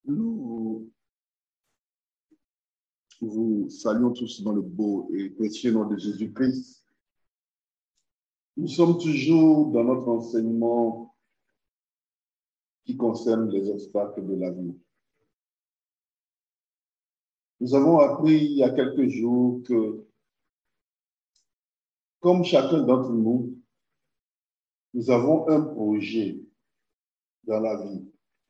Nous vous saluons tous dans le beau et précieux nom de Jésus-Christ. Nous sommes toujours dans notre enseignement qui concerne les obstacles de la vie. Nous avons appris il y a quelques jours que, comme chacun d'entre nous, nous avons un projet dans la vie.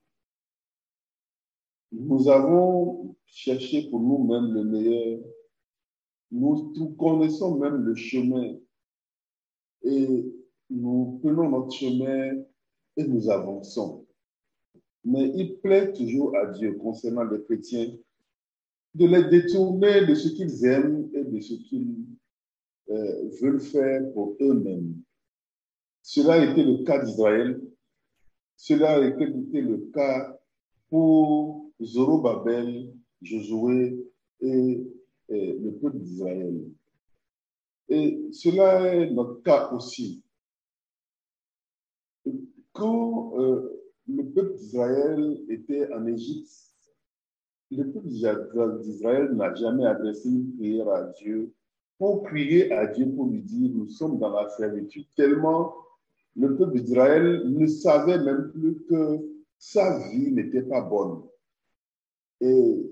Nous avons cherché pour nous-mêmes le meilleur. Nous connaissons même le chemin et nous prenons notre chemin et nous avançons. Mais il plaît toujours à Dieu, concernant les chrétiens, de les détourner de ce qu'ils aiment et de ce qu'ils veulent faire pour eux-mêmes. Cela a été le cas d'Israël. Cela a été le cas pour Zorobabel, Josué et le peuple d'Israël. Et cela est notre cas aussi. Quand le peuple d'Israël était en Égypte, le peuple d'Israël n'a jamais adressé une prière à Dieu pour crier à Dieu, pour lui dire, nous sommes dans la servitude, tellement le peuple d'Israël ne savait même plus que sa vie n'était pas bonne. Et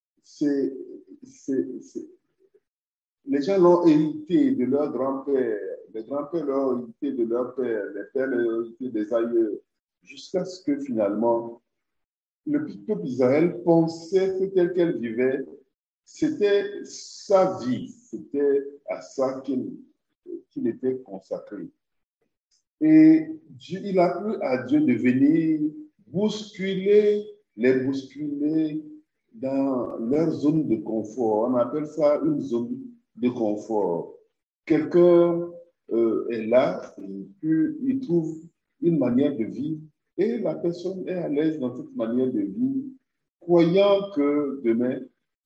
les gens l'ont hérité de leur grand-père, les grands-pères l'ont hérité de leur père, les pères l'ont hérité des aïeux, jusqu'à ce que finalement, le peuple d'Israël pensait que tel qu'elle vivait, c'était sa vie, c'était à ça qu'il était consacré. Et il a plu à Dieu de venir les bousculer dans leur zone de confort. On appelle ça une zone de confort. Quelqu'un est là, il trouve une manière de vivre et la personne est à l'aise dans cette manière de vivre, croyant que demain,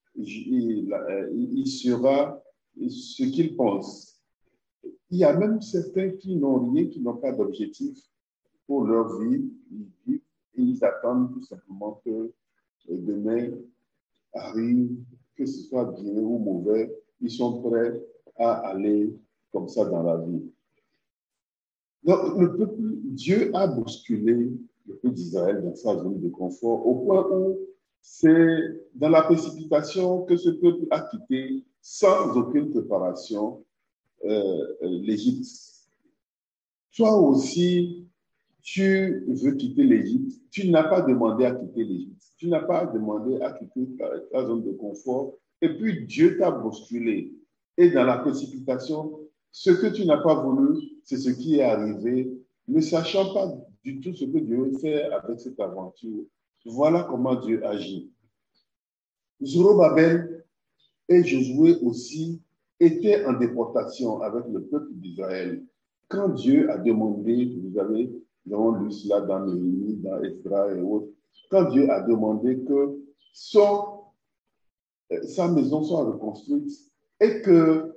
il sera ce qu'il pense. Il y a même certains qui n'ont rien, qui n'ont pas d'objectif pour leur vie. Ils vivent et ils attendent tout simplement que demain arrive, que ce soit bien ou mauvais. Ils sont prêts à aller comme ça dans la vie. Donc, Dieu a bousculé le peuple d'Israël dans sa zone de confort au point où c'est dans la précipitation que ce peuple a quitté sans aucune préparation l'Égypte. Toi aussi, tu veux quitter l'Égypte, tu n'as pas demandé à quitter l'Égypte, tu n'as pas demandé à quitter ta zone de confort, et puis Dieu t'a bousculé. Et dans la précipitation, ce que tu n'as pas voulu, c'est ce qui est arrivé, ne sachant pas du tout ce que Dieu veut faire avec cette aventure. Voilà comment Dieu agit. Zorobabel et Josué aussi étaient en déportation avec le peuple d'Israël. Quand Dieu a demandé, nous avons lu cela dans Néhémie, dans Esdras et autres, quand Dieu a demandé que sa maison soit reconstruite et que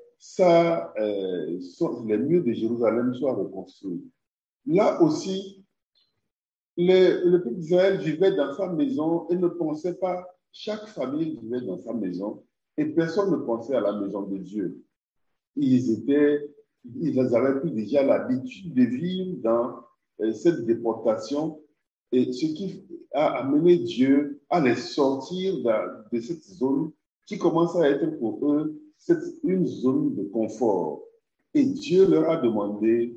les murs de Jérusalem soient reconstruits. Là aussi, le peuple d'Israël vivait dans sa maison et ne pensait pas, chaque famille vivait dans sa maison et personne ne pensait à la maison de Dieu. Ils avaient pris déjà l'habitude de vivre dans cette déportation et ce qui a amené Dieu à les sortir de cette zone qui commence à être pour eux une zone de confort. Et Dieu leur a demandé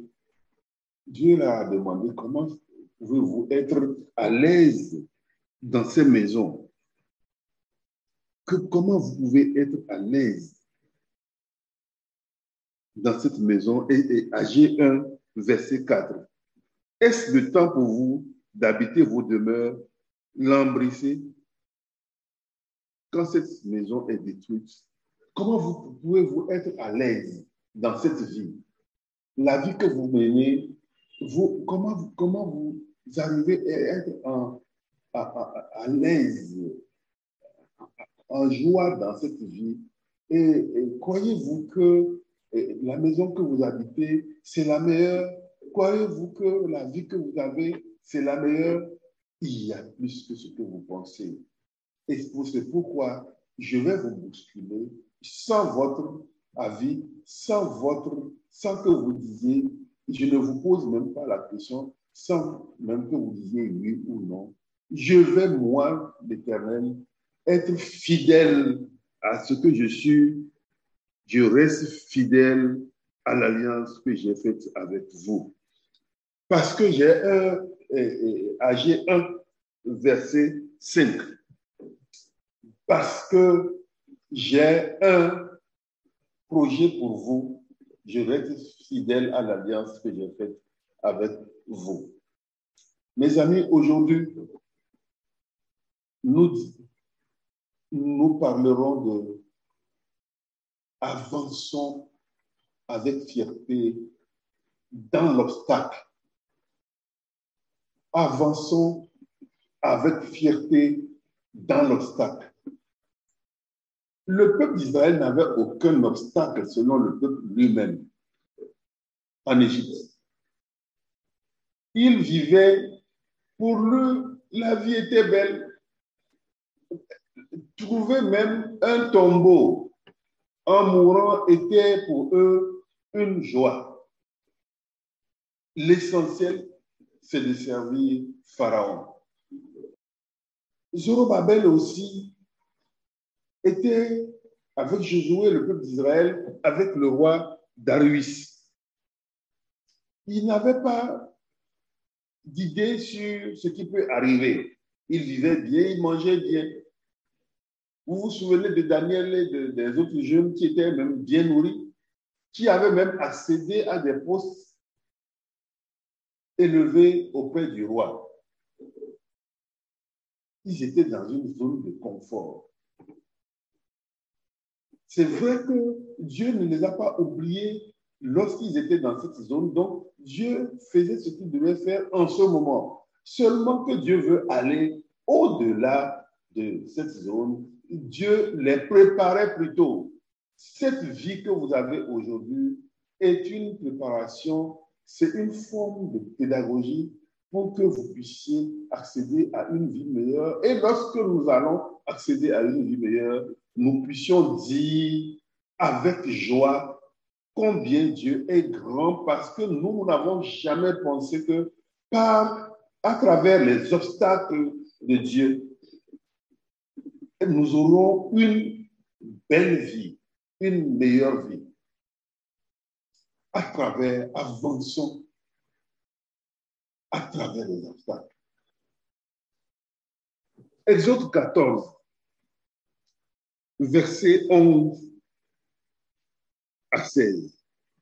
comment pouvez-vous être à l'aise dans ces maisons? Comment vous pouvez être à l'aise dans cette maison? Et Agé 1, verset 4. Est-ce le temps pour vous d'habiter vos demeures, l'embrasser quand cette maison est détruite? Comment pouvez-vous être à l'aise dans cette vie? La vie que vous menez, comment vous arrivez à être à l'aise, en joie dans cette vie? Et croyez-vous que la maison que vous habitez, c'est la meilleure? Croyez-vous que la vie que vous avez, c'est la meilleure? Il y a plus que ce que vous pensez. Et c'est pourquoi je vais vous bousculer sans votre avis, sans que vous disiez, je ne vous pose même pas la question, sans même que vous disiez oui ou non. Je vais, moi, l'Éternel, être fidèle à ce que je suis. Je reste fidèle à l'alliance que j'ai faite avec vous. Parce que j'ai Agé 1, verset 5. Parce que j'ai un projet pour vous, je reste fidèle à l'alliance que j'ai faite avec vous. Mes amis, aujourd'hui, nous parlerons de avançons avec fierté dans l'obstacle. Avançons avec fierté dans l'obstacle. Le peuple d'Israël n'avait aucun obstacle selon le peuple lui-même en Égypte. Il vivait, pour lui, la vie était belle. Trouver même un tombeau en mourant était pour eux une joie. L'essentiel, c'est de servir Pharaon. Zorobabel aussi était avec Josué, le peuple d'Israël, avec le roi Darius. Il n'avait pas d'idée sur ce qui peut arriver. Il vivait bien, il mangeait bien. Vous vous souvenez de Daniel et des autres jeunes qui étaient même bien nourris, qui avaient même accédé à des postes élevés auprès du roi. Ils étaient dans une zone de confort. C'est vrai que Dieu ne les a pas oubliés lorsqu'ils étaient dans cette zone. Donc, Dieu faisait ce qu'il devait faire en ce moment. Seulement que Dieu veut aller au-delà de cette zone. Dieu les préparait plutôt. Cette vie que vous avez aujourd'hui est une préparation, c'est une forme de pédagogie pour que vous puissiez accéder à une vie meilleure. Et lorsque nous allons accéder à une vie meilleure, nous puissions dire avec joie combien Dieu est grand, parce que nous n'avons jamais pensé que à travers les obstacles de Dieu, nous aurons une belle vie, une meilleure vie. Avançons à travers les obstacles. Exode 14, verset 11 à 16.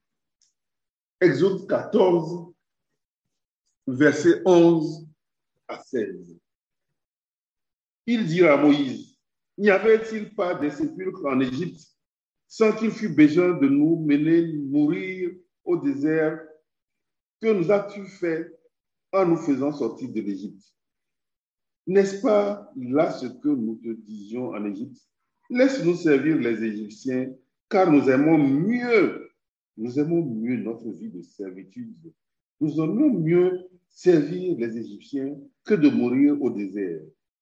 Exode 14, verset 11 à 16. Il dira à Moïse, n'y avait-il pas des sépulcres en Égypte sans qu'il fût besoin de nous mener mourir au désert? Que nous as-tu fait en nous faisant sortir de l'Égypte? N'est-ce pas là ce que nous te disions en Égypte? Laisse-nous servir les Égyptiens, car nous aimons mieux notre vie de servitude. Nous aimons mieux servir les Égyptiens que de mourir au désert.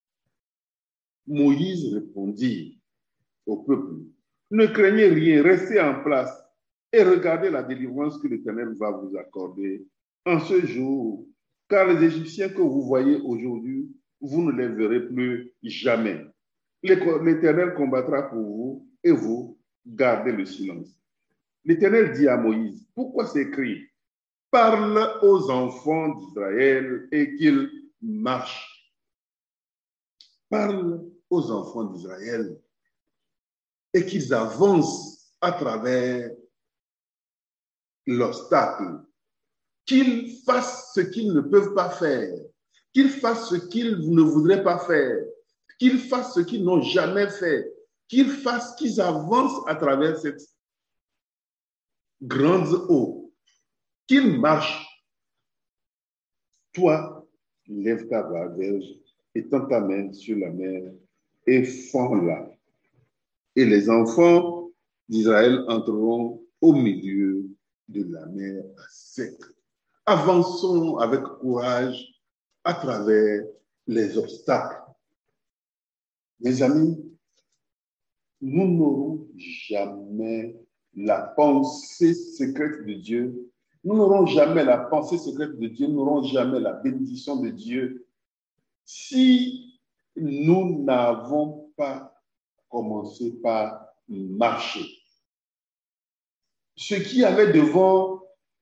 Moïse répondit au peuple, ne craignez rien, restez en place et regardez la délivrance que l'Éternel va vous accorder en ce jour, car les Égyptiens que vous voyez aujourd'hui, vous ne les verrez plus jamais. L'Éternel combattra pour vous et vous gardez le silence. L'Éternel dit à Moïse, pourquoi s'écrit, parle aux enfants d'Israël et qu'ils marchent. Parle aux enfants d'Israël et qu'ils avancent à travers l'obstacle, qu'ils fassent ce qu'ils ne peuvent pas faire, qu'ils fassent ce qu'ils ne voudraient pas faire, qu'ils fassent ce qu'ils n'ont jamais fait, qu'ils avancent à travers cette grande eau, qu'ils marchent. Toi, lève ta verge, étends ta main sur la mer et fends-la. Et les enfants d'Israël entreront au milieu de la mer à sec. Avançons avec courage à travers les obstacles. Mes amis, nous n'aurons jamais la pensée secrète de Dieu. Nous n'aurons jamais la pensée secrète de Dieu. Nous n'aurons jamais la bénédiction de Dieu si nous n'avons pas commencé par marcher. Ce qui avait devant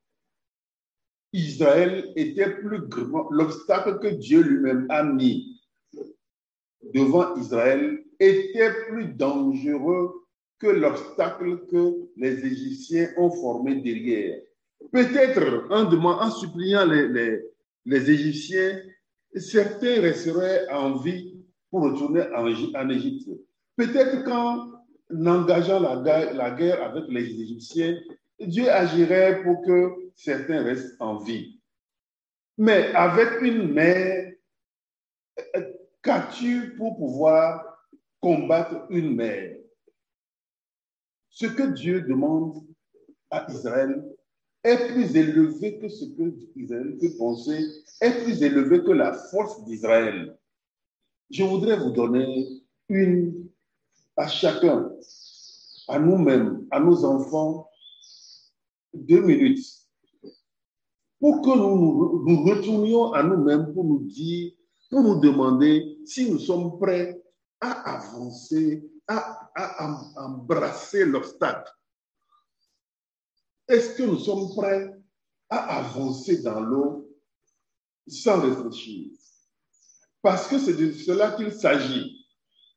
Israël était plus grand. L'obstacle que Dieu lui-même a mis devant Israël était plus dangereux que l'obstacle que les Égyptiens ont formé derrière. Peut-être en suppliant les Égyptiens, certains resteraient en vie pour retourner en Égypte. Peut-être qu'en engageant la guerre avec les Égyptiens, Dieu agirait pour que certains restent en vie. Mais avec une mer, qu'as-tu pour pouvoir combattre une mer? Ce que Dieu demande à Israël est plus élevé que ce que Israël peut penser, est plus élevé que la force d'Israël. Je voudrais vous donner à chacun, à nous-mêmes, à nos enfants, 2 minutes pour que nous retournions à nous-mêmes pour nous dire, pour nous demander si nous sommes prêts à avancer, à embrasser l'obstacle. Est-ce que nous sommes prêts à avancer dans l'eau sans réfléchir? Parce que c'est de cela qu'il s'agit.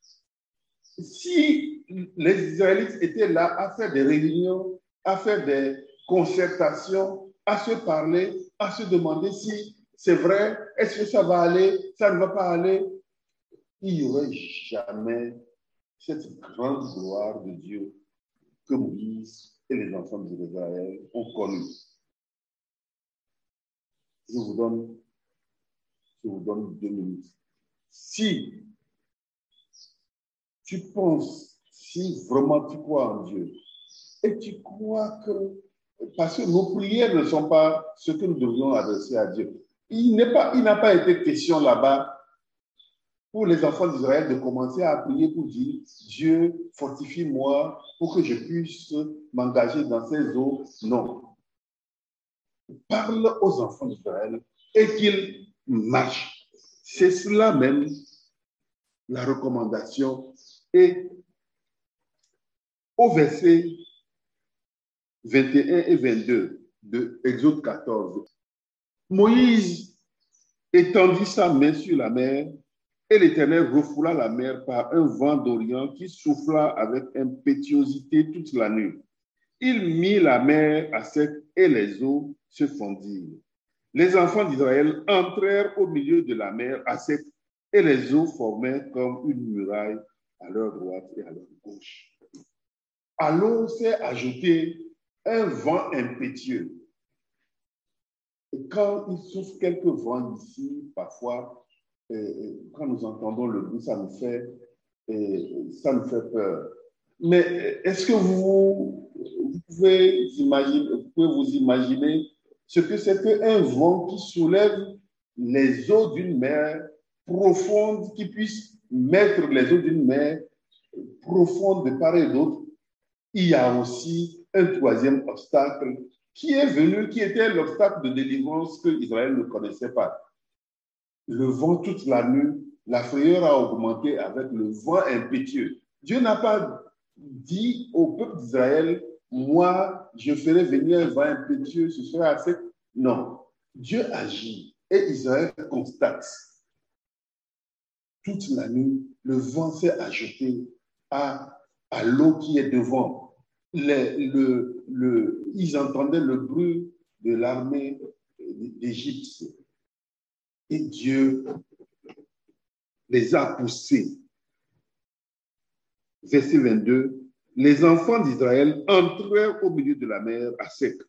Si les Israélites étaient là à faire des réunions, à faire des concertations, à se parler, à se demander si c'est vrai, est-ce que ça va aller, ça ne va pas aller, il n'y aurait jamais cette grande gloire de Dieu que Moïse et les enfants d'Israël ont connue. Je vous donne 2 minutes. Si tu penses, si vraiment tu crois en Dieu, et tu crois que, parce que nos prières ne sont pas ce que nous devrions adresser à Dieu. Il n'a pas été question là-bas pour les enfants d'Israël de commencer à prier pour dire, Dieu, fortifie-moi pour que je puisse m'engager dans ces eaux. Non. Parle aux enfants d'Israël et qu'ils marchent. C'est cela même la recommandation. Et au verset 21 et 22 de Exode 14, Moïse étendit sa main sur la mer et l'Éternel refoula la mer par un vent d'Orient qui souffla avec impétuosité toute la nuit. Il mit la mer à sec et les eaux se fondirent. Les enfants d'Israël entrèrent au milieu de la mer à sec et les eaux formaient comme une muraille à leur droite et à leur gauche. À l'eau s'est ajouté un vent impétueux. Et quand il souffle quelques vents ici, parfois, quand nous entendons le bruit, ça nous fait peur. Mais est-ce que vous pouvez vous imaginer ce que c'est qu'un vent qui soulève les eaux d'une mer profonde, qui puisse mettre les eaux d'une mer profonde de part et d'autre? Il y a aussi un troisième obstacle qui est venu, qui était l'obstacle de délivrance que Israël ne connaissait pas. Le vent toute la nuit, la frayeur a augmenté avec le vent impétueux. Dieu n'a pas dit au peuple d'Israël, moi, je ferai venir un vent impétueux, ce sera assez. Non, Dieu agit et Israël constate. Toute la nuit, le vent s'est ajouté à l'eau qui est devant. Ils entendaient le bruit de l'armée d'Égypte. Et Dieu les a poussés. Verset 22, les enfants d'Israël entrèrent au milieu de la mer à sec.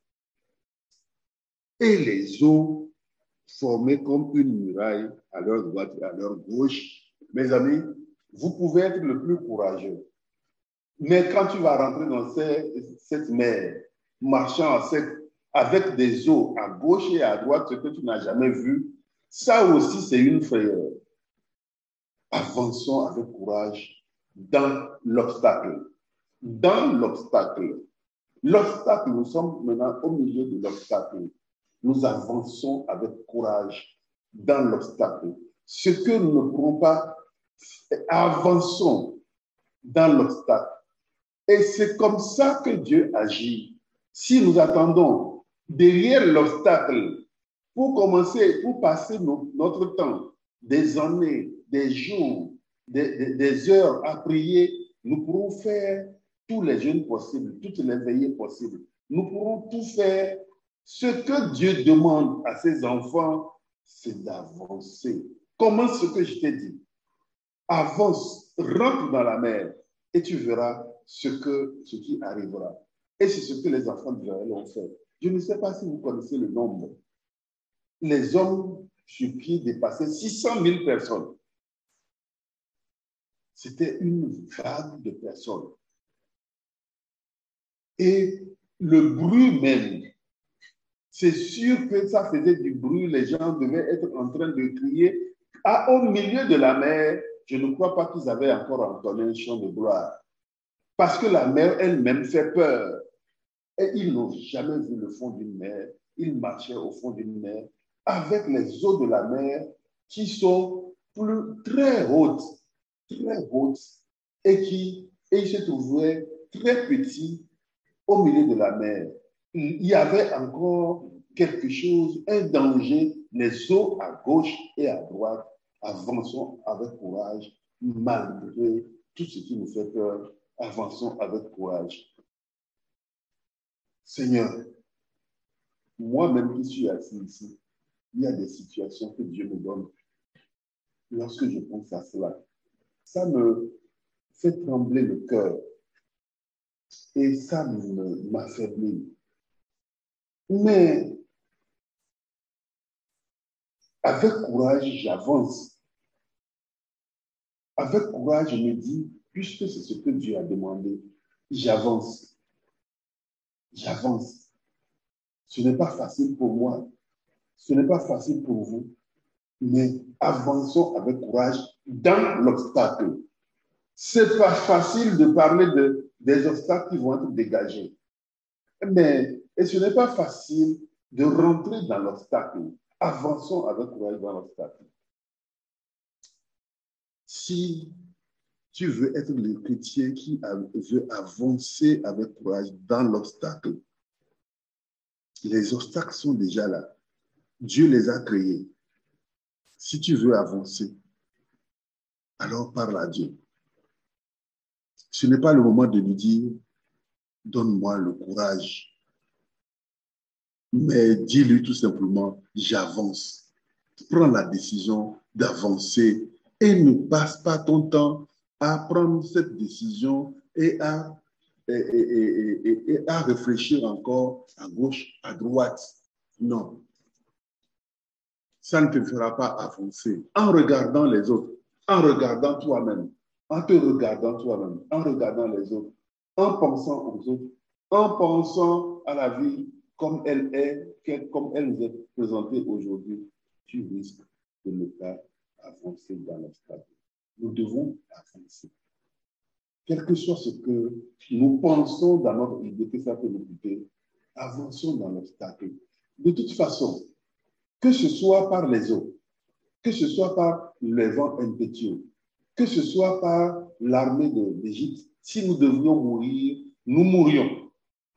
Et les eaux formaient comme une muraille à leur droite et à leur gauche. Mes amis, vous pouvez être le plus courageux. Mais quand tu vas rentrer dans cette mer, marchant à sec, avec des eaux à gauche et à droite, ce que tu n'as jamais vu, ça aussi, c'est une frayeur. Avançons avec courage dans l'obstacle. Dans l'obstacle. L'obstacle, nous sommes maintenant au milieu de l'obstacle. Nous avançons avec courage dans l'obstacle. Ce que nous ne pourrons pas, avançons dans l'obstacle. Et c'est comme ça que Dieu agit. Si nous attendons derrière l'obstacle pour commencer, pour passer notre temps, des années, des jours, des heures à prier, nous pourrons faire tous les jeûnes possibles, toutes les veillées possibles. Nous pourrons tout faire. Ce que Dieu demande à ses enfants, c'est d'avancer. Commence ce que je t'ai dit. Avance, rentre dans la mer et tu verras ce qui arrivera. Et c'est ce que les enfants d'Israël ont fait. Je ne sais pas si vous connaissez le nombre. Les hommes sur pied dépassaient 600 000 personnes. C'était une vague de personnes. Et le bruit même, c'est sûr que ça faisait du bruit. Les gens devaient être en train de crier. Au milieu de la mer, je ne crois pas qu'ils avaient encore entonné un chant de gloire. Parce que la mer elle-même fait peur. Et ils n'ont jamais vu le fond d'une mer. Ils marchaient au fond d'une mer avec les eaux de la mer qui sont très hautes, et ils se trouvaient très petits au milieu de la mer. Il y avait encore quelque chose, un danger, les eaux à gauche et à droite. Avançons avec courage, malgré tout ce qui nous fait peur. Avançons avec courage. Seigneur, moi-même qui suis assis ici, il y a des situations que Dieu me donne. Lorsque je pense à cela, ça me fait trembler le cœur et ça m'affaiblit. Mais avec courage, j'avance. Avec courage, je me dis, puisque c'est ce que Dieu a demandé, j'avance. J'avance. Ce n'est pas facile pour moi. Ce n'est pas facile pour vous. Mais avançons avec courage dans l'obstacle. C'est pas facile de parler des obstacles qui vont être dégagés. Et ce n'est pas facile de rentrer dans l'obstacle. Avançons avec courage dans l'obstacle. Si tu veux être le chrétien qui veut avancer avec courage dans l'obstacle, les obstacles sont déjà là. Dieu les a créés. Si tu veux avancer, alors parle à Dieu. Ce n'est pas le moment de lui dire, donne-moi le courage. Mais dis-lui tout simplement, j'avance. Prends la décision d'avancer et ne passe pas ton temps à prendre cette décision et à réfléchir encore à gauche, à droite. Non. Ça ne te fera pas avancer. En regardant les autres, en regardant toi-même, en te regardant toi-même, en regardant les autres, en pensant aux autres, en pensant à la vie comme elle est, comme elle nous est présentée aujourd'hui, tu risques de ne pas avancer dans l'obstacle. Nous devons avancer. Quel que soit ce que nous pensons dans notre idée que ça peut nous coûter, avançons dans l'obstacle. De toute façon, que ce soit par les eaux, que ce soit par les vents impétueux, que ce soit par l'armée d'Égypte, si nous devions mourir, nous mourions.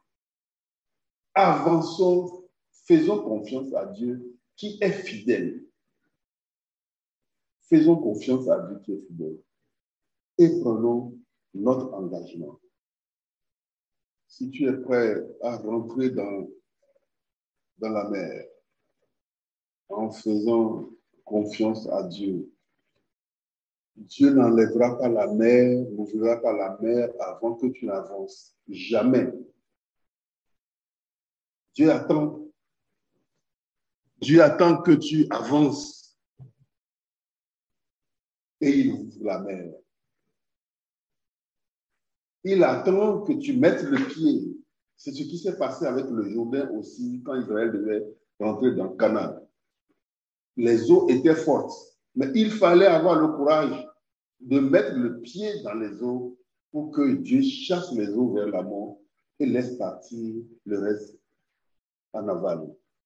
Avançons, faisons confiance à Dieu qui est fidèle. Faisons confiance à Dieu qui est fidèle et prenons notre engagement. Si tu es prêt à rentrer dans la mer en faisant confiance à Dieu, Dieu n'enlèvera pas la mer, n'ouvrira pas la mer avant que tu n'avances. Jamais. Dieu attend que tu avances et il ouvre la mer. Il attend que tu mettes le pied. C'est ce qui s'est passé avec le Jourdain aussi quand Israël devait rentrer dans Canaan. Les eaux étaient fortes, mais il fallait avoir le courage de mettre le pied dans les eaux pour que Dieu chasse les eaux vers l'amont et laisse partir le reste en aval.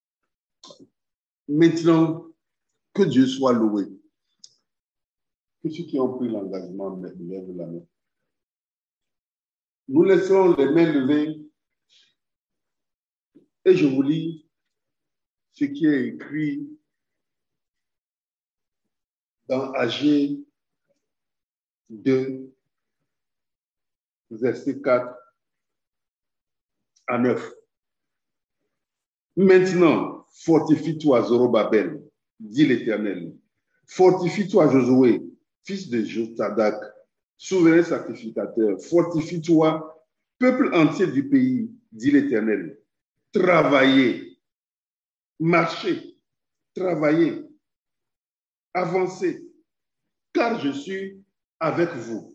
Maintenant, que Dieu soit loué. Que ceux qui ont pris l'engagement lèvent la main. Nous laisserons les mains levées et je vous lis ce qui est écrit dans Agé 2, verset 4 à 9. Maintenant, fortifie-toi, Zorobabel, dit l'Éternel. Fortifie-toi, Josué, fils de Josadak, souverain sacrificateur. Fortifie-toi, peuple entier du pays, dit l'Éternel. Travaillez, marchez, travaillez, avancez, car je suis avec vous,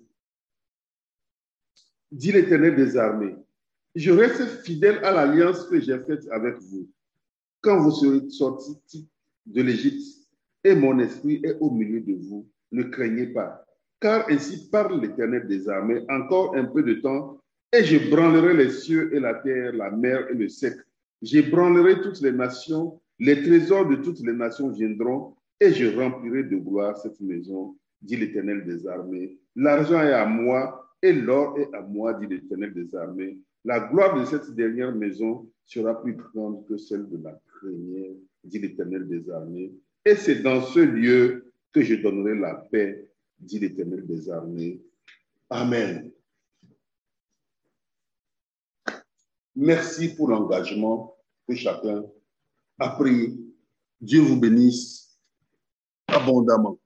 dit l'Éternel des armées. Je reste fidèle à l'alliance que j'ai faite avec vous. Quand vous serez sortis de l'Égypte et mon esprit est au milieu de vous, ne craignez pas. Car ainsi parle l'Éternel des armées, encore un peu de temps, et je branlerai les cieux et la terre, la mer et le sec. J'ébranlerai toutes les nations, les trésors de toutes les nations viendront, et je remplirai de gloire cette maison, dit l'Éternel des armées. L'argent est à moi, et l'or est à moi, dit l'Éternel des armées. La gloire de cette dernière maison sera plus grande que celle de la première, dit l'Éternel des armées. Et c'est dans ce lieu que je donnerai la paix, dit l'Éternel des armées. Amen. Merci pour l'engagement que chacun a pris. Dieu vous bénisse abondamment.